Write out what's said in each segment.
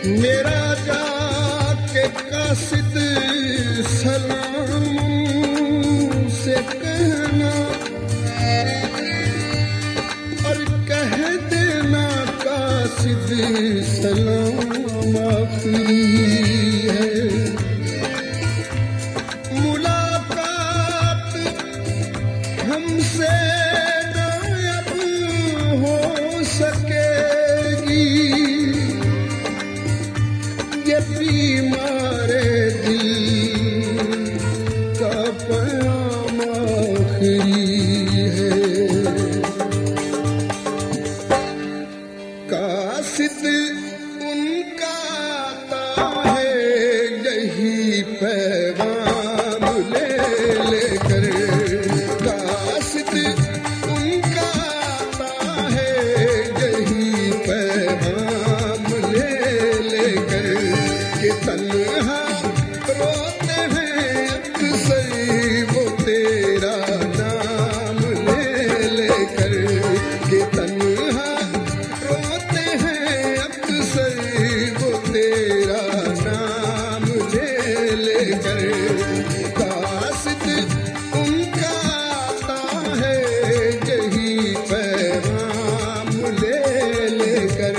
मेरा जाके कासिद सलाम से कहना और कह देना कासिद सलाम आखिरी है। मुलाकात हमसे ना अब हो सकेगी, ये बीमारे दिल का पैगाम आखिरी है। कासिद उनका आता है यही पैगाम ले लेकर, कासिद उनका आता है यही पैगाम ले लेकर, कि तन्हा रोते हैं अक्सर वो तेरा नाम ले लेकर, कि तन्हा रोते हैं अक्सर वो तेरा नाम ले लेकर। कासिद उनका आता है यही पैगाम ले लेकर।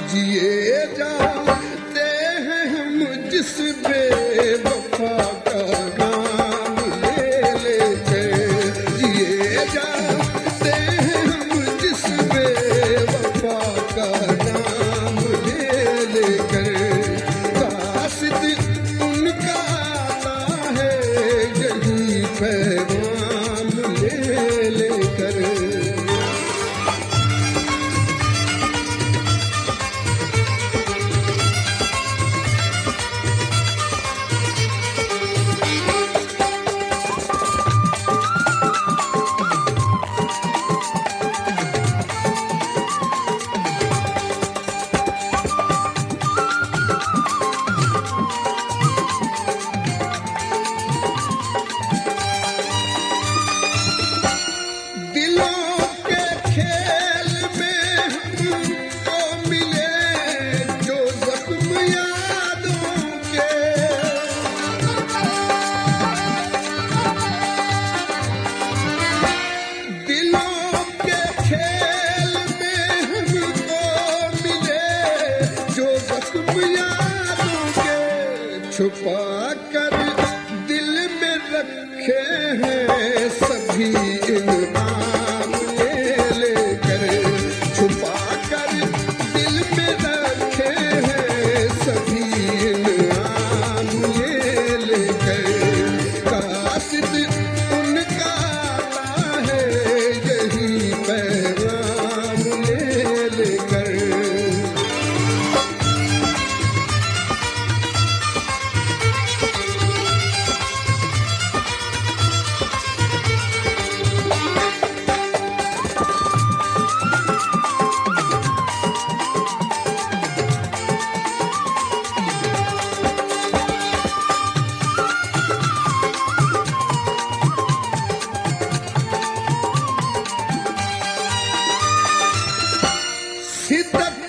जिए जाते हैं हम जिस बेवफा का नाम ले लेकर, जिए जाते हैं हम जिस बेवफा का नाम ले लेकर, कासिद उनका आता है यही पैगाम ले लेकर। छुपा कर दिल में रखे हैं सभी इल्जाम ले लेकर, छुपा कर दिल में रखे हैं सभी इल्जाम ले लेकर, कासिद उनका आता है यही पैगाम ले लेकर। सितक